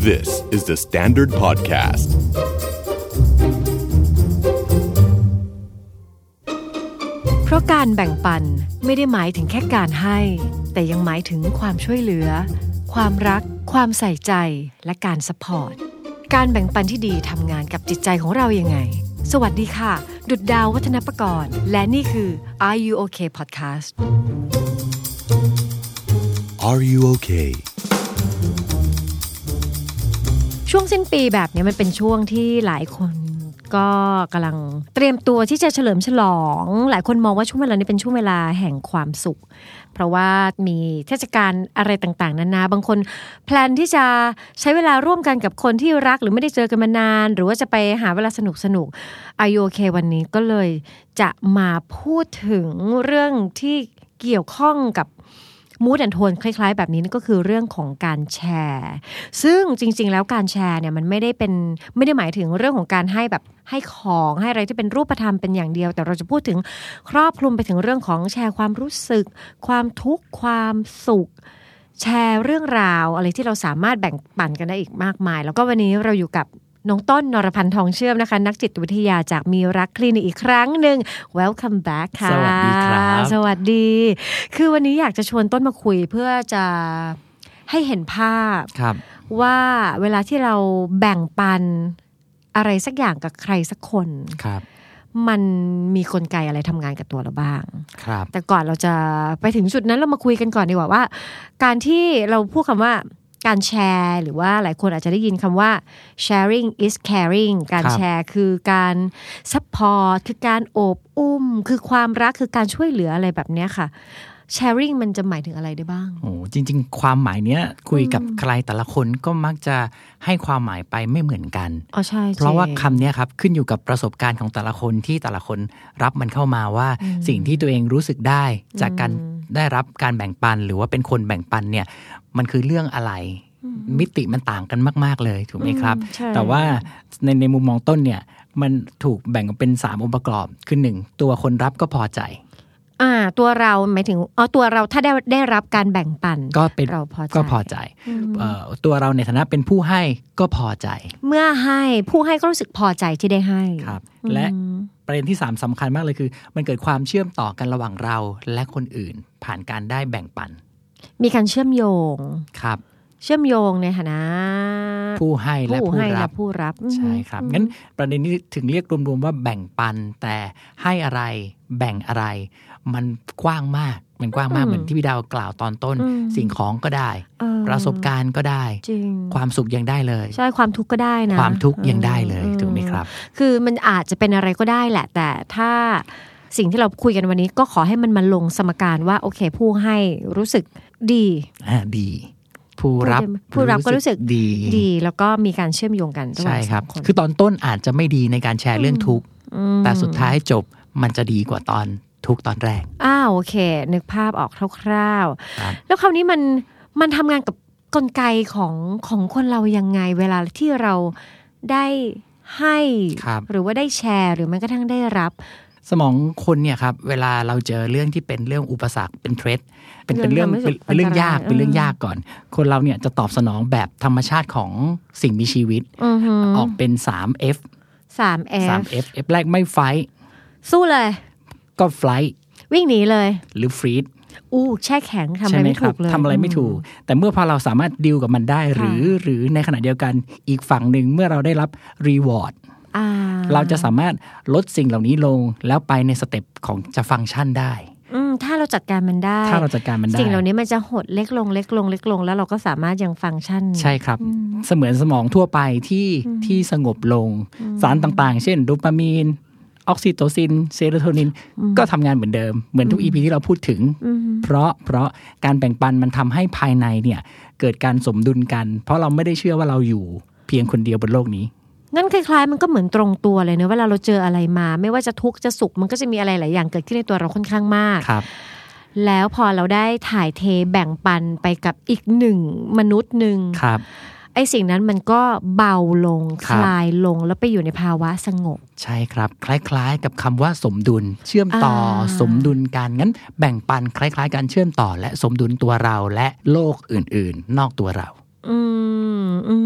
This is the Standard Podcast. เพราะการแบ่งปันไม่ได้หมายถึงแค่การให้แต่ยังหมายถึงความช่วยเหลือความรักความใส่ใจและการซัพพอร์ตการแบ่งปันที่ดีทำงานกับจิตใจของเรายังไงสวัสดีค่ะดุจดาววัฒนประกรณ์และนี่คือ Are You Okay Podcast Are you okay? ช่วงสิ้นปีแบบนี้มันเป็นช่วงที่หลายคนก็กำลังเตรียมตัวที่จะเฉลิมฉลองหลายคนมองว่าช่วงเวลานี้เป็นช่วงเวลาแห่งความสุขเพราะว่ามีเทศกาลอะไรต่างๆนานาบางคนแพลนที่จะใช้เวลาร่วมกันกับคนที่รักหรือไม่ได้เจอกันมานานหรือว่าจะไปหาเวลาสนุกๆ Are you okay วันนี้ก็เลยจะมาพูดถึงเรื่องที่เกี่ยวข้องกับมูดแอนด์โทนคล้ายๆแบบนี้นั่นก็คือเรื่องของการแชร์ซึ่งจริงๆแล้วการแชร์เนี่ยมันไม่ได้หมายถึงเรื่องของการให้แบบให้ของให้อะไรที่เป็นรูปธรรมเป็นอย่างเดียวแต่เราจะพูดถึงครอบคลุมไปถึงเรื่องของแชร์ความรู้สึกความทุกข์ความสุขแชร์เรื่องราวอะไรที่เราสามารถแบ่งปันกันได้อีกมากมายแล้วก็วันนี้เราอยู่กับน้องต้นนรพันธ์ทองเชื่อมนะคะนักจิตวิทยาจากมีรักคลินิกอีกครั้งหนึ่ง Welcome back ค่ะสวัสดีครับสวัสดีคือวันนี้อยากจะชวนต้นมาคุยเพื่อจะให้เห็นภาพว่าเวลาที่เราแบ่งปันอะไรสักอย่างกับใครสักคนมันมีกลไกอะไรทำงานกับตัวเราบ้างแต่ก่อนเราจะไปถึงจุดนั้นเรามาคุยกันก่อนดีกว่าการที่เราพูดคำว่าการแชร์หรือว่าหลายคนอาจจะได้ยินคำว่า sharing is caring การแชร์คือการ support คือการโอบอุ้มคือความรักคือการช่วยเหลืออะไรแบบนี้ค่ะ sharing มันจะหมายถึงอะไรได้บ้างโอ้จริงๆความหมายเนี้ยคุยกับใครแต่ละคนก็มักจะให้ความหมายไปไม่เหมือนกันใช่เพราะว่าคำนี้ครับขึ้นอยู่กับประสบการณ์ของแต่ละคนที่แต่ละคนรับมันเข้ามาว่าสิ่งที่ตัวเองรู้สึกได้จากการได้รับการแบ่งปันหรือว่าเป็นคนแบ่งปันเนี่ยมันคือเรื่องอะไรมิติมันต่างกันมากๆเลยถูกไหมครับแต่ว่าในมุมมองต้นเนี่ยมันถูกแบ่งออกเป็น3องค์ประกอบคือ1ตัวคนรับก็พอใจตัวเราหมายถึงตัวเราถ้าได้รับการแบ่งปันก็เป็นเราก็พอใจตัวเราในฐานะเป็นผู้ให้ก็พอใจเมื่อให้ผู้ให้ก็รู้สึกพอใจที่ได้ให้ครับและประเด็นที่3สำคัญมากเลยคือมันเกิดความเชื่อมต่อกันระหว่างเราและคนอื่นผ่านการได้แบ่งปันมีการเชื่อมโยงครับเชื่อมโยงในฐานะผู้ให้และผู้รับใช่ครับงั้นประเด็นนี้ถึงเรียกรวมๆว่าแบ่งปันแต่ให้อะไรแบ่งอะไรมันกว้างมากเหมือนที่พี่ดาวกล่าวตอนต้นสิ่งของก็ได้ประสบการณ์ก็ได้ความสุขยังได้เลยใช่ความทุกข์ก็ได้นะความทุกข์ยังได้เลยถูกไหมครับคือมันอาจจะเป็นอะไรก็ได้แหละแต่ถ้าสิ่งที่เราคุยกันวันนี้ก็ขอให้มันมาลงสมการว่าโอเคผู้ให้รู้สึกดีดีผู้รับก็รู้สึกดีแล้วก็มีการเชื่อมโยงกันใช่ครับคือตอนต้นอาจจะไม่ดีในการแชร์เรื่องทุกข์แต่สุดท้ายจบมันจะดีกว่าตอนทุกตอนแรกโอเคนึกภาพออกคร่าวๆแล้วคราวนี้มันทำงานกับกลไกของคนเรายังไงเวลาที่เราได้ให้หรือว่าได้แชร์หรือแม้กระทั่งได้รับสมองคนเนี่ยครับเวลาเราเจอเรื่องที่เป็นเรื่องอุปสรรคเป็นเทรดเป็นเรื่องยากก่อนคนเราเนี่ยจะตอบสนองแบบธรรมชาติของสิ่งมีชีวิตออกเป็น 3F F แรกไม่ไฟท์สู้เลยก็ไฟท์วิ่งหนีเลยหรือฟรีดแช่แข็งทำอะไรไม่ถูกเลยทำอะไรไม่ถูกแต่เมื่อพอเราสามารถดีลกับมันได้หรือในขณะเดียวกันอีกฝั่งหนึ่งเมื่อเราได้รับรีวอร์ดเราจะสามารถลดสิ่งเหล่านี้ลงแล้วไปในสเต็ปของจะฟังก์ชันได้ถ้าเราจัดการมันได้สิ่งเหล่านี้มันจะหดเล็กลงแล้วเราก็สามารถยังฟังก์ชันใช่ครับเสมือนสมองทั่วไปที่สงบลงสารต่างๆเช่นโดปามีนออกซิโตซินเซโรโทนินก็ทำงานเหมือนเดิมเหมือนทุก EP ที่เราพูดถึงเพราะการแบ่งปันมันทำให้ภายในเนี่ยเกิดการสมดุลกันเพราะเราไม่ได้เชื่อว่าเราอยู่เพียงคนเดียวบนโลกนี้งั้นคล้ายๆมันก็เหมือนตรงตัวเลยเนอะเวลาเราเจออะไรมาไม่ว่าจะทุกข์จะสุขมันก็จะมีอะไรหลายอย่างเกิดขึ้นในตัวเราค่อนข้างมากครับแล้วพอเราได้ถ่ายเทแบ่งปันไปกับอีกหนึ่งมนุษย์นึงครับไอ้สิ่งนั้นมันก็เบาลงคลายลงแล้วไปอยู่ในภาวะสงบใช่ครับคล้ายๆกับคำว่าสมดุลเชื่อมต่อสมดุลกันงั้นแบ่งปันคล้ายๆการเชื่อมต่อและสมดุลตัวเราและโลกอื่นๆนอกตัวเรานึก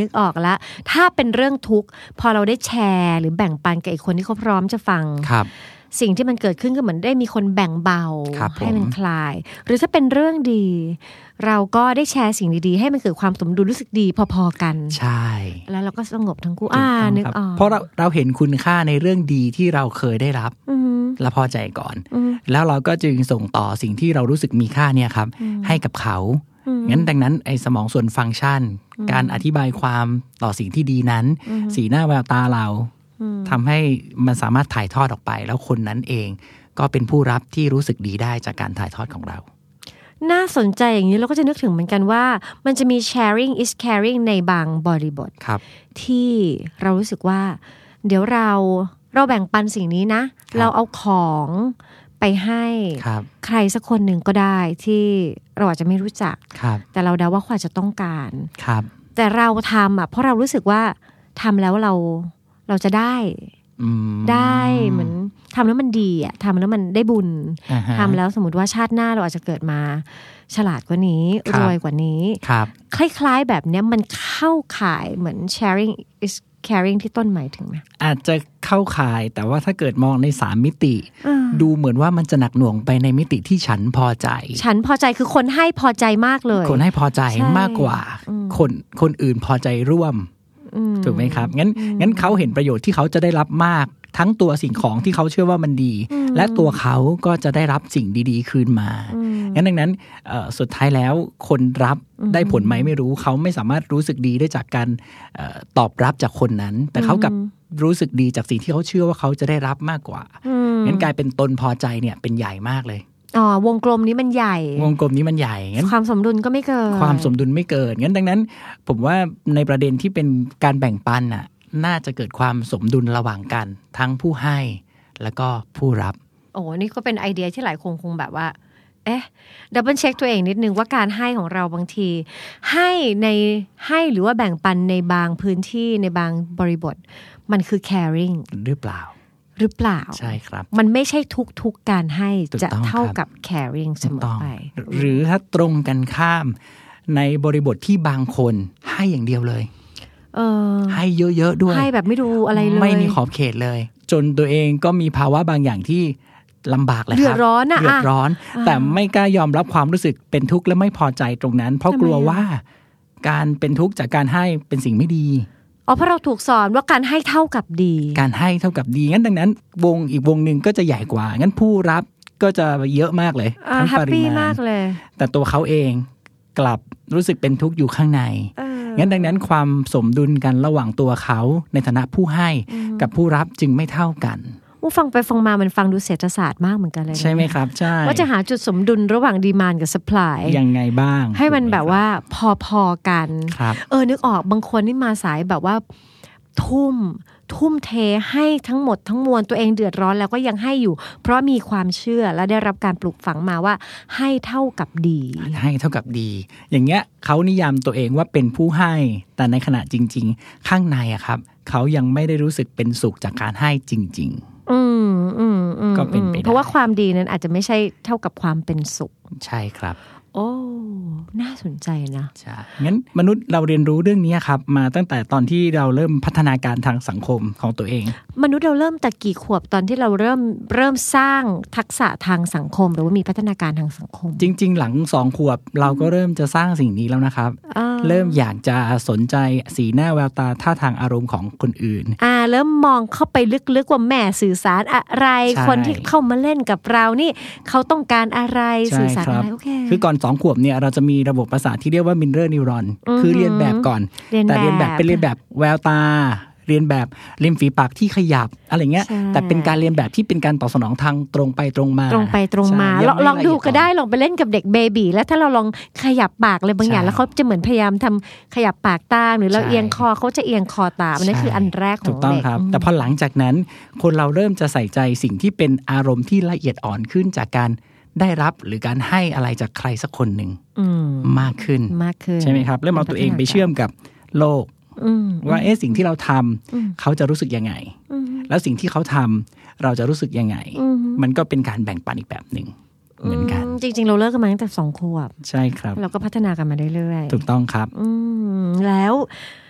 นึกออกแล้วถ้าเป็นเรื่องทุกข์พอเราได้แชร์หรือแบ่งปันกับอีกคนที่เขาพร้อมจะฟังสิ่งที่มันเกิดขึ้นก็เหมือนได้มีคนแบ่งเบาให้มันคลายหรือถ้าเป็นเรื่องดีเราก็ได้แชร์สิ่งดีๆให้มันเกิดความสมดุลรู้สึกดีพอๆกันใช่แล้วเราก็สงบทั้งคู่นึกออกเพราะเราเห็นคุณค่าในเรื่องดีที่เราเคยได้รับและพอใจก่อนแล้วเราก็จึงส่งต่อสิ่งที่เรารู้สึกมีค่าเนี่ยครับให้กับเขางั้นดังนั้นไอ้สมองส่วนฟังก์ชันการอธิบายความต่อสิ่งที่ดีนั้นสีหน้าแววตาเราทำให้มันสามารถถ่ายทอดออกไปแล้วคนนั้นเองก็เป็นผู้รับที่รู้สึกดีได้จากการถ่ายทอดของเราน่าสนใจอย่างนี้เราก็จะนึกถึงเหมือนกันว่ามันจะมี sharing is caring ในบางบริบทที่เรารู้สึกว่าเดี๋ยวเราแบ่งปันสิ่งนี้นะเราเอาของไปให้ใครสักคนหนึ่งก็ได้ที่เราอาจจะไม่รู้จักแต่เราเดาว่าเขาอาจจะต้องการแต่เราทำเพราะเรารู้สึกว่าทำแล้วเราจะได้เหมือนทำแล้วมันดีทำแล้วมันได้บุญทำแล้วสมมติว่าชาติหน้าเราอาจจะเกิดมาฉลาดกว่านี้รวยกว่านี้คล้ายๆแบบนี้มันเข้าข่ายเหมือน sharing is caring ที่ต้นหมายถึงไหมอาจจะเข้าข่ายแต่ว่าถ้าเกิดมองใน3มิติดูเหมือนว่ามันจะหนักหน่วงไปในมิติที่ฉันพอใจคือคนให้พอใจมากเลยคนให้พอใจมากกว่าคนอื่นพอใจร่วมถูกไหมครับงั้นเขาเห็นประโยชน์ที่เขาจะได้รับมากทั้งตัวสิ่งของที่เขาเชื่อว่ามันดีและตัวเขาก็จะได้รับสิ่งดีๆคืนมางั้นดังนั้นสุดท้ายแล้วคนรับได้ผลไหมไม่รู้เขาไม่สามารถรู้สึกดีได้จากการตอบรับจากคนนั้นแต่เขากับรู้สึกดีจากสิ่งที่เขาเชื่อว่าเขาจะได้รับมากกว่างั้นกลายเป็นตนพอใจเนี่ยเป็นใหญ่มากเลยวงกลมนี้มันใหญ่งั้นความสมดุลก็ไม่เกิดงั้นดังนั้นผมว่าในประเด็นที่เป็นการแบ่งปันน่าจะเกิดความสมดุลระหว่างกันทั้งผู้ให้แล้วก็ผู้รับนี่ก็เป็นไอเดียที่หลายคนคงแบบว่าดับเบิลเช็คตัวเองนิดนึงว่าการให้ของเราบางทีให้หรือว่าแบ่งปันในบางพื้นที่ในบางบริบทมันคือ caring หรือเปล่าใช่ครับมันไม่ใช่ทุกการให้จะเท่ากับ caring เสมอไปหรือถ้าตรงกันข้ามในบริบทที่บางคนให้อย่างเดียวเลยให้เยอะๆด้วยให้แบบไม่ดูอะไรเลยไม่มีขอบเขตเลยจนตัวเองก็มีภาวะบางอย่างที่ลำบากเลยครับเดือดร้อนแต่ไม่กล้ายอมรับความรู้สึกเป็นทุกข์และไม่พอใจตรงนั้นเพราะกลัวว่าการเป็นทุกข์จากการให้เป็นสิ่งไม่ดีเพราะเราถูกสอนว่าการให้เท่ากับดีงั้นดังนั้นอีกวงนึงก็จะใหญ่กว่างั้นผู้รับก็จะเยอะมากเลยทั้งปริมาณแต่ตัวเขาเองกลับรู้สึกเป็นทุกข์อยู่ข้างในงั้นดังนั้นความสมดุลกันระหว่างตัวเขาในฐานะผู้ให้กับผู้รับจึงไม่เท่ากันฟังไปฟังมามันฟังดูเศรษฐศาสตร์มากเหมือนกันเลยใช่ไหมครับใช่ว่าจะหาจุดสมดุลระหว่างดีมานด์กับซัพพลายยังไงบ้างให้มันแบบว่าพอๆกันนึกออกบางคนนี่มาสายแบบว่าทุ่มเทให้ทั้งหมดทั้งมวลตัวเองเดือดร้อนแล้วก็ยังให้อยู่เพราะมีความเชื่อและได้รับการปลูกฝังมาว่าให้เท่ากับดีอย่างเงี้ยเขานิยามตัวเองว่าเป็นผู้ให้แต่ในขณะจริงๆข้างในครับเขายังไม่ได้รู้สึกเป็นสุขจากการให้จริงๆก็เป็นไปได้เพราะว่าความดีนั้นอาจจะไม่ใช่เท่ากับความเป็นสุขใช่ครับน่าสนใจนะใช่งั้นมนุษย์เราเรียนรู้เรื่องนี้ครับมาตั้งแต่ตอนที่เราเริ่มพัฒนาการทางสังคมของตัวเองมนุษย์เราเริ่มแต่กี่ขวบตอนที่เราเริ่มสร้างทักษะทางสังคมหรือว่ามีพัฒนาการทางสังคมจริงๆหลัง2 ขวบเราก็เริ่มจะสร้างสิ่งนี้แล้วนะครับเริ่มอยากจะสนใจสีหน้าแววตาท่าทางอารมณ์ของคนอื่นเริ่มมองเข้าไปลึกๆว่าแม่สื่อสารอะไรคนที่เข้ามาเล่นกับเรานี่เขาต้องการอะไรสื่อสารอะไรคือก่อน2 ขวบเนี่ยเราจะมีระบบประสาทที่เรียกว่ามิเรอร์นิวรอนคือเรียนแบบก่อนแต่เรียนแบบเป็นเรียนแบบแววตาเรียนแบบริมฝีปากที่ขยับอะไรเงี้ยแต่เป็นการเรียนแบบที่เป็นการตอบสนองทางตรงไปตรงมาลองดูก็ได้ลองไปเล่นกับเด็กเบบีแล้วถ้าเราลองขยับปากอะไรบางอย่างแล้วเขาจะเหมือนพยายามทำขยับปากตามหรือเราเอียงคอเขาจะเอียงคอตามนั่นคืออันแรกของเด็กแต่พอหลังจากนั้นคนเราเริ่มจะใส่ใจสิ่งที่เป็นอารมณ์ที่ละเอียดอ่อนขึ้นจากการได้รับหรือการให้อะไรจากใครสักคนหนึ่งมากขึ้นใช่ไหมครับแล้วเอาตัวเองไปเชื่อมกับโลกว่าสิ่งที่เราทำเขาจะรู้สึกยังไงแล้วสิ่งที่เขาทำเราจะรู้สึกยังไงมันก็เป็นการแบ่งปันอีกแบบหนึ่งเหมือนกันจริงๆเราเลิกกันมาตั้งแต่2 ขวบใช่ครับเราก็พัฒนากันมาเรื่อยๆถูกต้องครับแล้ว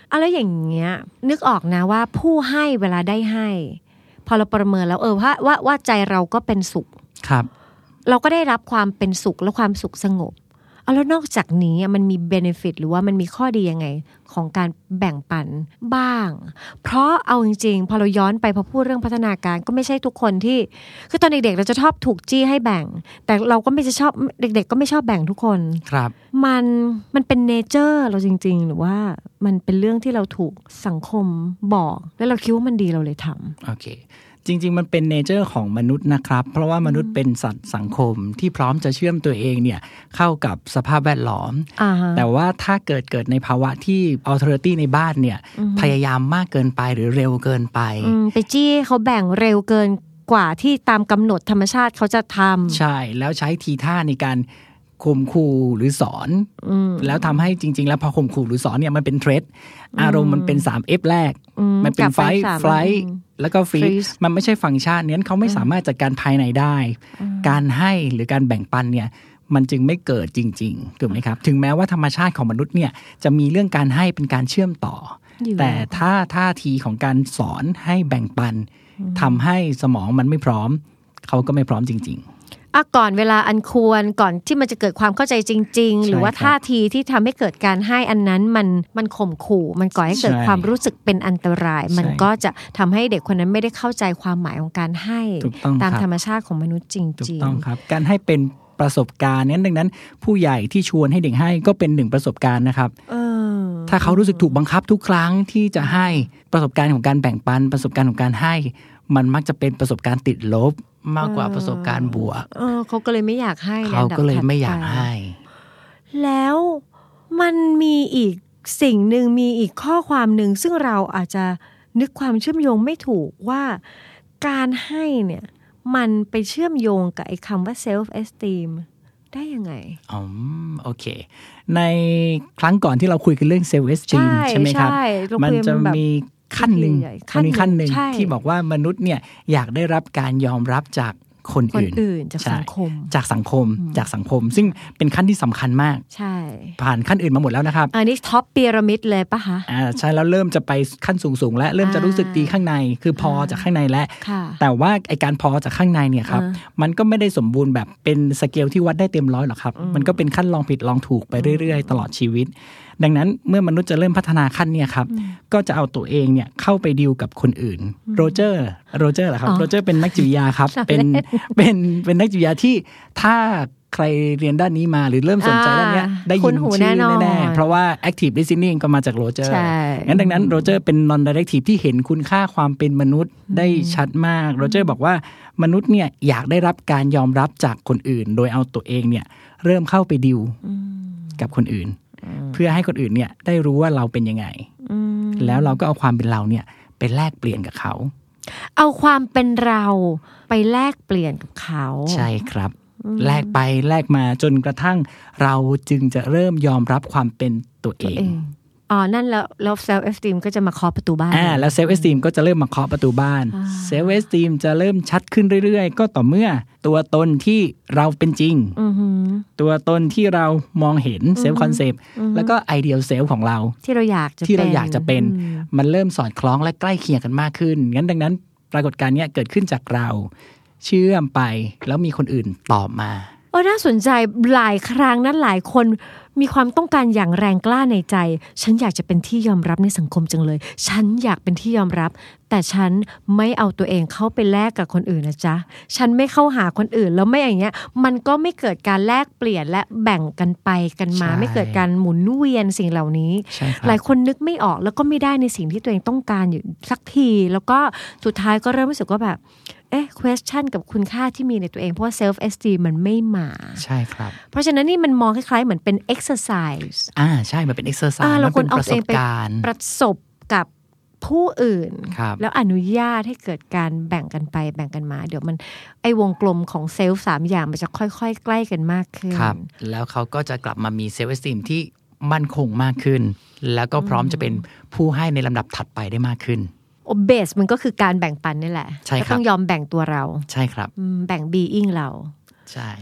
อะไรอย่างเงี้ยนึกออกนะว่าผู้ให้เวลาได้ให้พอเราประเมินแล้วว่าใจเราก็เป็นสุขครับเราก็ได้รับความเป็นสุขและความสุขสงบแล้วนอกจากนี้มันมีเบเนฟิตหรือว่ามันมีข้อดียังไงของการแบ่งปันบ้างเพราะเอาจริงๆพอเราย้อนไปพอพูดเรื่องพัฒนาการก็ไม่ใช่ทุกคนที่คือตอนเด็กๆเราจะชอบถูกจี้ให้แบ่งแต่เราก็ไม่จะชอบเด็กๆก็ไม่ชอบแบ่งทุกคนครับมันเป็นเนเจอร์เราจริงๆหรือว่ามันเป็นเรื่องที่เราถูกสังคมบอกแล้วเราคิดว่ามันดีเราเลยทำโอเคจริงๆมันเป็นเนเจอร์ของมนุษย์นะครับเพราะว่ามนุษย์เป็นสัตว์สังคมที่พร้อมจะเชื่อมตัวเองเนี่ยเข้ากับสภาพแวดล้อมแต่ว่าถ้าเกิดในภาวะที่ authority ในบ้านเนี่ยพยายามมากเกินไปหรือเร็วเกินไปไปจี้เขาแบ่งเร็วเกินกว่าที่ตามกำหนดธรรมชาติเขาจะทำใช่แล้วใช้ทีท่าในการข่มขู่หรือสอนแล้วทำให้จริงๆแล้วพอข่มขู่หรือสอนเนี่ยมันเป็นเทรดอารมณ์มันเป็น 3F แรกมันเป็นไฟท์แล้วก็ฟรีซมันไม่ใช่ฟังก์ชันนั้นเขาไม่สามารถจัดการภายในได้การให้หรือการแบ่งปันเนี่ยมันจึงไม่เกิดจริงๆถูกไหมครับถึงแม้ว่าธรรมชาติของมนุษย์เนี่ยจะมีเรื่องการให้เป็นการเชื่อมต่อแต่ถ้าท่าทีของการสอนให้แบ่งปันทำให้สมองมันไม่พร้อมเขาก็ไม่พร้อมจริงๆก่อนเวลาอันควรก่อนที่มันจะเกิดความเข้าใจจริงๆหรือว่าท่าทีที่ทำให้เกิดการให้อันนั้นมันข่มขู่มันก่อให้เกิดความรู้สึกเป็นอันตรายมันก็จะทำให้เด็กคนนั้นไม่ได้เข้าใจความหมายของการให้ตามธรรมชาติของมนุษย์จริงๆถูกต้องครับการให้เป็นประสบการณ์นั้นดังนั้นผู้ใหญ่ที่ชวนให้เด็กให้ก็เป็นหนึ่งประสบการณ์นะครับถ้าเขารู้สึกถูกบังคับทุกครั้งที่จะให้ประสบการณ์ของการแบ่งปันประสบการณ์ของการให้มันมักจะเป็นประสบการณ์ติดลบมากกว่าประสบการณ์บวกเขาก็เลยไม่อยากให้เขาก็เลยไม่อยากให้แล้วมันมีอีกสิ่งหนึ่งมีอีกข้อความหนึ่งซึ่งเราอาจจะนึกความเชื่อมโยงไม่ถูกว่าการให้เนี่ยมันไปเชื่อมโยงกับไอ้คำว่า self esteem ได้ยังไงโอเคในครั้งก่อนที่เราคุยกันเรื่อง self esteem ใช่ไหมครับมันจะมีขั้นหนึ่งที่บอกว่ามนุษย์เนี่ยอยากได้รับการยอมรับจากคนอื่นจากสังคมจากสังคมซึ่งเป็นขั้นที่สำคัญมากใช่ผ่านขั้นอื่นมาหมดแล้วนะครับอันนี้ท็อปพีระมิดเลยป่ะคะใช่แล้วเริ่มจะไปขั้นสูงและเริ่มจะรู้สึกดีข้างในคือพอจากข้างในแล้วแต่ว่าไอการพอจากข้างในเนี่ยครับมันก็ไม่ได้สมบูรณ์แบบเป็นสเกลที่วัดได้เต็มร้อยหรอกครับมันก็เป็นขั้นลองผิดลองถูกไปเรื่อยๆตลอดชีวิตดังนั้นเมื่อมนุษย์จะเริ่มพัฒนาขั้นเนี่ยครับก็จะเอาตัวเองเนี่ยเข้าไปดีลกับคนอื่นโรเจอร์เหรอครับโรเจอร์เป็นนักจิตวิทยาครับเป็นนักจิตวิทยาที่ถ้าใครเรียนด้านนี้มาหรือเริ่มสนใจด้านนี้ได้ยินชื่อแน่ๆเพราะว่า active listening ก็มาจากโรเจอร์งั้นดังนั้นโรเจอร์เป็น non directive ที่เห็นคุณค่าความเป็นมนุษย์ได้ชัดมากโรเจอร์บอกว่ามนุษย์เนี่ยอยากได้รับการยอมรับจากคนอื่นโดยเอาตัวเองเนี่ยเริ่มเข้าไปดีลกับคนอื่นเพื่อให้คนอื่นเนี่ยได้รู้ว่าเราเป็นยังไงแล้วเราก็เอาความเป็นเราเนี่ยไปแลกเปลี่ยนกับเขาเอาความเป็นเราไปแลกเปลี่ยนกับเขาใช่ครับแลกไปแลกมาจนกระทั่งเราจึงจะเริ่มยอมรับความเป็นตัวเองนั่นแล้ว self esteem ก็จะมาเคาะประตูบ้านแล้ว self esteem ก็จะเริ่มมาเคาะประตูบ้าน self esteem จะเริ่มชัดขึ้นเรื่อยๆก็ต่อเมื่อตัวตนที่เราเป็นจริงตัวตนที่เรามองเห็น self concept แล้วก็ ideal self ของเราที่เราอยากจะเป็นมันเริ่มสอดคล้องและใกล้เคียงกันมากขึ้นงั้นดังนั้นปรากฏการณ์นี้เกิดขึ้นจากเราเชื่อมไปแล้วมีคนอื่นตอบมาน่าสนใจหลายครั้งนั้นหลายคนมีความต้องการอย่างแรงกล้าในใจฉันอยากจะเป็นที่ยอมรับในสังคมจังเลยฉันอยากเป็นที่ยอมรับแต่ฉันไม่เอาตัวเองเข้าไปแลกกับคนอื่นนะจ๊ะฉันไม่เข้าหาคนอื่นแล้วไม่อย่างเงี้ยมันก็ไม่เกิดการแลกเปลี่ยนและแบ่งกันไปกันมาไม่เกิดการหมุนเวียนสิ่งเหล่านี้หลายคนนึกไม่ออกแล้วก็ไม่ได้ในสิ่งที่ตัวเองต้องการอยู่สักทีแล้วก็สุดท้ายก็เริ่มรู้สึกว่าแบบquestion กับคุณค่าที่มีในตัวเองเพราะว่า self esteem มันไม่มาใช่ครับเพราะฉะนั้นนี่มันมองคล้ายๆเหมือนเป็น exercise ใช่มันเป็น exercise มันเป็นประสบการณ์ประสบกับผู้อื่นแล้วอนุญาตให้เกิดการแบ่งกันไปแบ่งกันมาเดี๋ยวมันไอ้วงกลมของเซลฟ์3อย่างมันจะค่อยๆใกล้กันมากขึ้นครับแล้วเขาก็จะกลับมามี self esteem ที่มั่นคงมากขึ้นแล้วก็พร้อมจะเป็นผู้ให้ในลำดับถัดไปได้มากขึ้นเบสมันก็คือการแบ่งปันนี่แหละก็ต้องยอมแบ่งตัวเราใช่ครับแบ่ง being เราใช่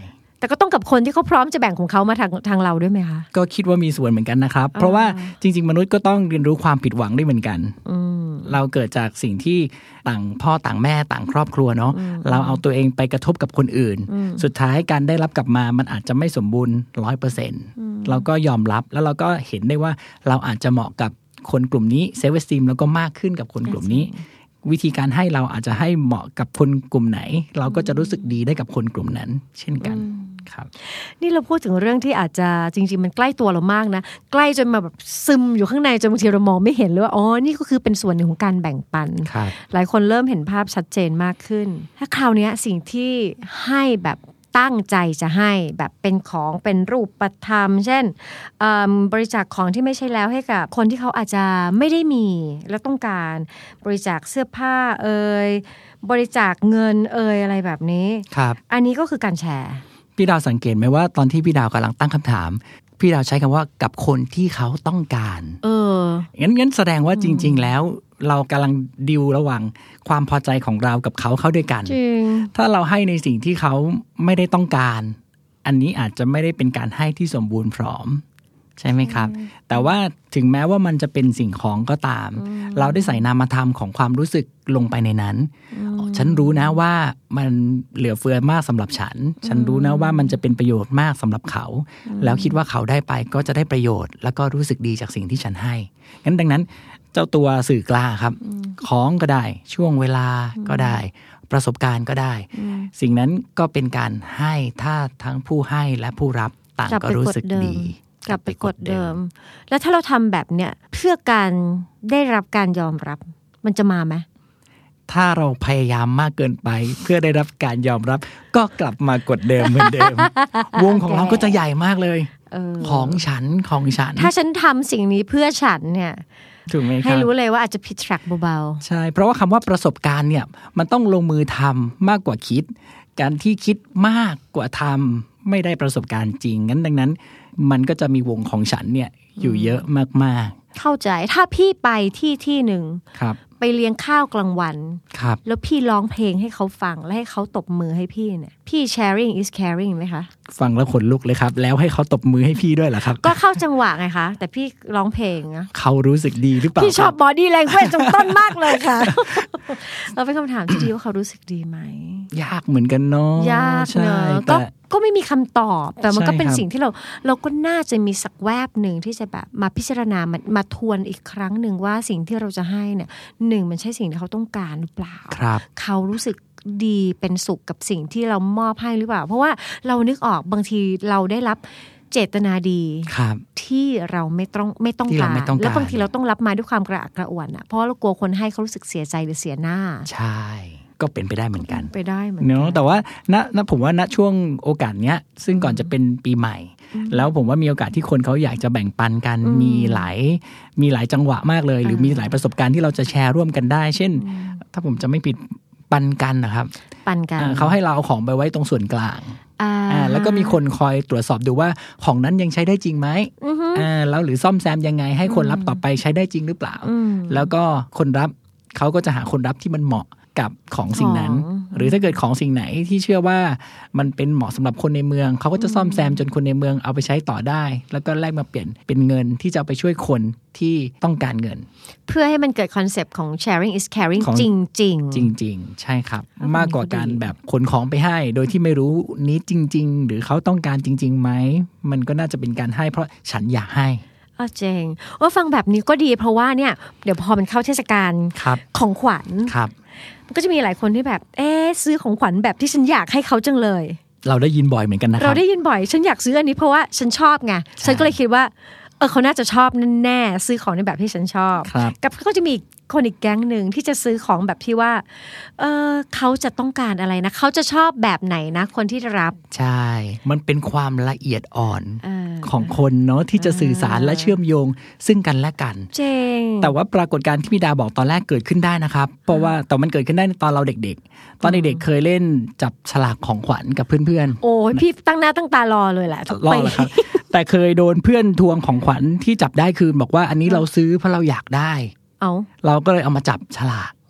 แต่ก็ต้องกับคนที่เขาพร้อมจะแบ่งของเขามาทางเราด้วยไหมคะก็คิดว่ามีส่วนเหมือนกันนะครับเพราะว่าจริงๆมนุษย์ก็ต้องเรียนรู้ความผิดหวังได้เหมือนกันเราเกิดจากสิ่งที่ต่างพ่อต่างแม่ต่างครอบครัวเนาะเราเอาตัวเองไปกระทบกับคนอื่นสุดท้ายการได้รับกลับมามันอาจจะไม่สมบูรณ์ 100% เราก็ยอมรับแล้วเราก็เห็นได้ว่าเราอาจจะเหมาะกับคนกลุ่มนี้เซลฟ์เอสติมแล้วก็มากขึ้นกับคนกลุ่มนี้วิธีการให้เราอาจจะให้เหมาะกับคนกลุ่มไหนเราก็จะรู้สึกดีได้กับคนกลุ่มนั้นเช่นกันครับนี่เราพูดถึงเรื่องที่อาจจะจริงๆมันใกล้ตัวเรามากนะใกล้จนมาแบบซึมอยู่ข้างในจนบางทีเรามองไม่เห็นเลยว่าอ๋อนี่ก็คือเป็นส่วนหนึ่งของการแบ่งปันหลายคนเริ่มเห็นภาพชัดเจนมากขึ้นถ้าคราวนี้สิ่งที่ให้แบบตั้งใจจะให้แบบเป็นของเป็นรูปธรรมเช่นบริจาคของที่ไม่ใช่แล้วให้กับคนที่เขาอาจจะไม่ได้มีแล้วต้องการบริจาคเสื้อผ้าบริจาคเงินอะไรแบบนี้ครับอันนี้ก็คือการแชร์พี่ดาวสังเกตไหมว่าตอนที่พี่ดาวกำลังตั้งคำถามพี่ดาวใช้คำว่ากับคนที่เขาต้องการงั้นแสดงว่าจริงๆแล้วเรากำลังดิวระหว่างความพอใจของเรากับเขาเข้าด้วยกันถ้าเราให้ในสิ่งที่เขาไม่ได้ต้องการอันนี้อาจจะไม่ได้เป็นการให้ที่สมบูรณ์พร้อมใช่ไหมครับแต่ว่าถึงแม้ว่ามันจะเป็นสิ่งของก็ตามเราได้ใส่นามธรรมของความรู้สึกลงไปในนั้นฉันรู้นะว่ามันเหลือเฟือมากสำหรับฉันรู้นะว่ามันจะเป็นประโยชน์มากสำหรับเขาแล้วคิดว่าเขาได้ไปก็จะได้ประโยชน์แล้วก็รู้สึกดีจากสิ่งที่ฉันให้งั้นดังนั้นเจ้าตัวสื่อกลางครับของก็ได้ช่วงเวลาก็ได้ประสบการณ์ก็ได้สิ่งนั้นก็เป็นการให้ถ้าทั้งผู้ให้และผู้รับต่างก็รู้สึกดีกลับไปกดเดิมแล้วถ้าเราทำแบบเนี้ยเพื่อการได้รับการยอมรับมันจะมาไหมถ้าเราพยายามมากเกินไปเพื่อได้รับการยอมรับก็กลับมากดเดิมเหมือนเดิม วงของเราก็จะใหญ่มากเลยของฉันถ้าฉันทำสิ่งนี้เพื่อฉันเนี่ยถูกไหมครับให้รู้เลยว่าอาจจะผิดแทร็กเบาๆใช่เพราะว่าคำว่าประสบการณ์เนี่ยมันต้องลงมือทำมากกว่าคิดการที่คิดมากกว่าทำไม่ได้ประสบการณ์จริงงั้นดังนั้นมันก็จะมีวงของฉันเนี่ยอยู่เยอะมากๆเข้าใจถ้าพี่ไปที่หนึ่งไปเลี้ยงข้าวกลางวันแล้วพี่ร้องเพลงให้เขาฟังและให้เขาตบมือให้พี่เนี่ยพี่ sharing is caring ไหมคะฟังแล้วขนลุกเลยครับแล้วให้เขาตบมือให้พี่ด้วยเหรอครับก็เข้าจังหวะไงคะแต่พี่ร้องเพลงนะเขารู้สึกดีหรือเปล่าพี่ชอบ body language ตรงต้นมากเลยค่ะเราเป็นคำถามที่ดีว่าเขารู้สึกดีไหมยากเหมือนกันเนาะยากเนอะก็ไม่มีคำตอบแต่มันก็เป็นสิ่งที่เราก็น่าจะมีสักแวบหนึ่งที่จะแบบมาพิจารณามาทวนอีกครั้งหนึ่งว่าสิ่งที่เราจะให้เนี่ยหนึ่งมันใช่สิ่งที่เขาต้องการหรือเปล่าเขารู้สึกดีเป็นสุขกับสิ่งที่เรามอบให้หรือเปล่าเพราะว่าเรานึกออกบางทีเราได้รับเจตนาดีที่เราไม่ต้องการแล้วบางทีเราต้องรับมาด้วยความกระอักกระอ่วนอ่ะเพราะเรากลัวคนให้เขารู้สึกเสียใจหรือเสียหน้าใช่ก็เป็นไปได้เหมือนกันไปได้เหมือนกันเนาะแต่ว่าณผมว่าณช่วงโอกาสเนี้ยซึ่งก่อนจะเป็นปีใหม่แล้วผมว่ามีโอกาสที่คนเขาอยากจะแบ่งปันกันมีหลายจังหวะมากเลยหรือมีหลายประสบการณ์ที่เราจะแชร์ร่วมกันได้เช่นถ้าผมจะไม่ผิดปันกันนะครับปันกันเขาให้เราเอาของไปไว้ตรงส่วนกลางแล้วก็มีคนคอยตรวจสอบดูว่าของนั้นยังใช้ได้จริงไหมแล้วหรือซ่อมแซมยังไงให้คนรับต่อไปใช้ได้จริงหรือเปล่าแล้วก็คนรับเขาก็จะหาคนรับที่มันเหมาะกับของสิ่งนั้นหรือถ้าเกิดของสิ่งไหนที่เชื่อว่ามันเป็นเหมาะสำหรับคนในเมืองเขาก็จะซ่อมแซมจนคนในเมืองเอาไปใช้ต่อได้แล้วก็แลกมาเปลี่ยนเป็นเงินที่จะเอาไปช่วยคนที่ต้องการเงินเพื่อให้มันเกิดคอนเซปต์ของ sharing is caring จริงใช่ครับมากกว่าการแบบขนของไปให้โดยที่ไม่รู้นี้จริงๆหรือเขาต้องการจริงๆไหมมันก็น่าจะเป็นการให้เพราะฉันอยากให้เจ๋งว่าฟังแบบนี้ก็ดีเพราะว่าเนี่ยเดี๋ยวพอมันเข้าเทศกาลของขวัญมันก็จะมีหลายคนที่แบบซื้อของขวัญแบบที่ฉันอยากให้เขาจังเลยเราได้ยินบ่อยเหมือนกันนะครับเราได้ยินบ่อยฉันอยากซื้ออันนี้เพราะว่าฉันชอบไงฉันก็เลยคิดว่าเขาน่าจะชอบแน่ๆซื้อของในแบบที่ฉันชอบกับก็จะมีคนอีกแก๊งหนึ่งที่จะซื้อของแบบที่ว่าเขาจะต้องการอะไรนะเขาจะชอบแบบไหนนะคนที่รับใช่มันเป็นความละเอียดอ่อนของคนเนาะที่จะสื่อสารและเชื่อมโยงซึ่งกันและกันเจ๋งแต่ว่าปรากฏการณ์ที่พี่ดาบอกตอนแรกเกิดขึ้นได้นะครับเพราะว่าแต่มันเกิดขึ้นได้ตอนเราเด็กๆตอนเด็กๆเคยเล่นจับฉลากของขวัญกับเพื่อนๆโอ้ยพี่ตั้งหน้าตั้งตารอเลยแหละรอแล้วครับแต่เคยโดนเพื่อนทวงของขวัญที่จับได้คืนบอกว่าอันนี้เราซื้อเพราะเราอยากได้เราก็เลยเอามาจับฉลาก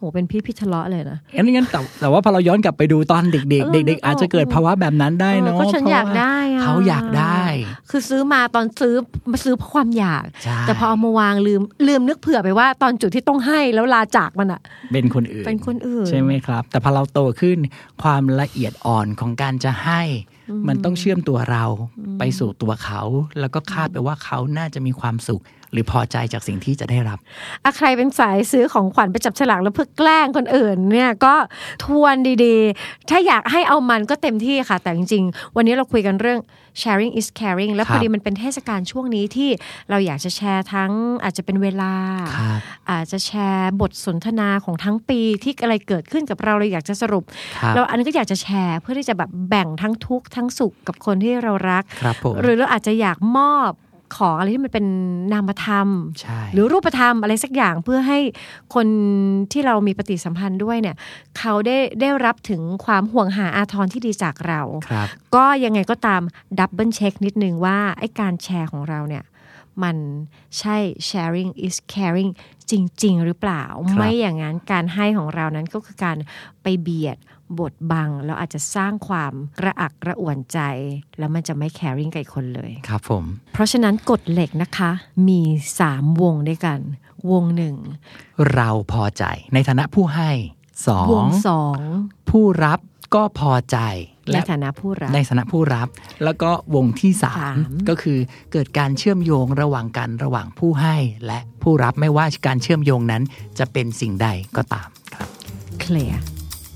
เป็นพี่ทะเลาะเลยนะงั้นแต่ว่าพอเราย้อนกลับไปดูตอนเด็กๆเด็กๆอาจจะเกิดภาวะแบบนั้นได้เนาะก็ฉันอยากได้เขาอยากได้คือซื้อมาตอนซื้อเพราะความอยากแต่พอเอามาวางลืมนึกเผื่อไปว่าตอนจุดที่ต้องให้แล้วลาจากมันอ่ะเป็นคนอื่นใช่ไหมครับแต่พอเราโตขึ้นความละเอียดอ่อนของการจะให้มันต้องเชื่อมตัวเราไปสู่ตัวเขาแล้วก็คาดไปว่าเขาน่าจะมีความสุขหรือพอใจจากสิ่งที่จะได้รับใครเป็นสายซื้อของขวัญไปจับฉลากแล้วเพื่อแกล้งคนอื่นเนี่ยก็ทวนดีๆถ้าอยากให้เอามันก็เต็มที่ค่ะแต่จริงๆวันนี้เราคุยกันเรื่อง sharing is caring แล้วพอดีมันเป็นเทศกาลช่วงนี้ที่เราอยากจะแชร์ทั้งอาจจะเป็นเวลาอาจจะแชร์บทสนทนาของทั้งปีที่อะไรเกิดขึ้นกับเราอยากจะสรุปเราอันนี้ก็อยากจะแชร์เพื่อที่จะแบบแบ่งทั้งทุกข์ทั้งสุขกับคนที่เรารักหรือเราอาจจะอยากมอบของอะไรที่มันเป็นนามธรรมหรือรูปธรรมอะไรสักอย่างเพื่อให้คนที่เรามีปฏิสัมพันธ์ด้วยเนี่ยเขาได้รับถึงความห่วงหาอาทรที่ดีจากเราก็ยังไงก็ตามดับเบิลเช็คนิดนึงว่าไอ้การแชร์ของเราเนี่ยมันใช่ sharing is caring จริงๆหรือเปล่าไม่อย่างนั้นการให้ของเรานั้นก็คือการไปเบียดบทบังแล้วอาจจะสร้างความกระอักกระอ่วนใจแล้วมันจะไม่ caring กับคนเลยครับผมเพราะฉะนั้นกฎเหล็กนะคะมี3วงด้วยกันวง1 เราพอใจในฐานะผู้ให้2 วง2 ผู้รับก็พอใจในฐานะผู้รับแล้วก็วงที่3ก็คือเกิดการเชื่อมโยงระหว่างกันระหว่างผู้ให้และผู้รับไม่ว่าการเชื่อมโยงนั้นจะเป็นสิ่งใดก็ตามครับเคลียร์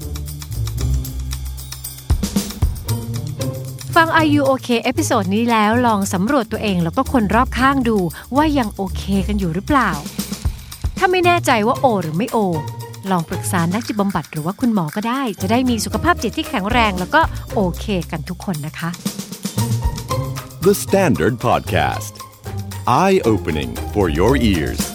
ฟัง Are You Okay เอพิโซดนี้แล้วลองสำรวจตัวเองแล้วก็คนรอบข้างดูว่ายังโอเคกันอยู่หรือเปล่าถ้าไม่แน่ใจว่าโอหรือไม่โอลองปรึกษานักจิตบำบัดหรือว่าคุณหมอก็ได้จะได้มีสุขภาพจิตที่แข็งแรงแล้วก็โอเคกันทุกคนนะคะ The Standard Podcast Eye Opening for Your Ears